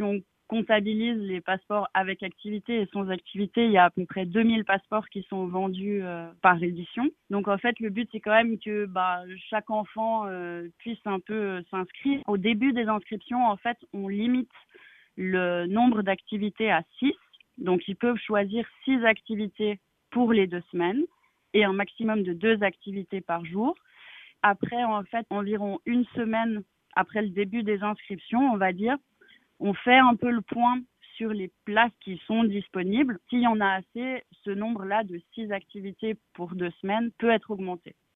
si on comptabilise les passeports avec activité et sans activité, il y a à peu près 2000 passeports qui sont vendus par édition. Donc en fait, le but, c'est quand même que chaque enfant puisse un peu s'inscrire. Au début des inscriptions, en fait, on limite le nombre d'activités à 6. Donc ils peuvent choisir 6 activités pour les 2 semaines et un maximum de 2 activités par jour. Après, en fait, environ une semaine après le début des inscriptions, on va dire, on fait un peu le point sur les places qui sont disponibles. S'il y en a assez, ce nombre-là de 6 activités pour 2 semaines peut être augmenté.